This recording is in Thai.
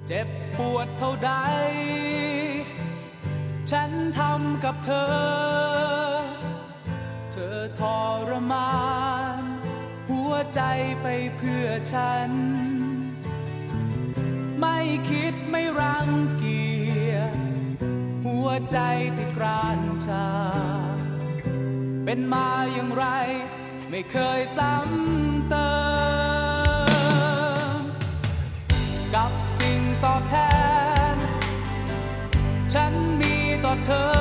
เจ็บปวดเท่าใดฉันทำกับเธอทรมานหัวใจไปเพื่อฉันไม่คิดไม่รังเกียจหัวใจที่กรานชาเป็นมาอย่างไรไม่เคยซ้ำเติมกับสิ่งตอบแทนฉันมีต่อเธอ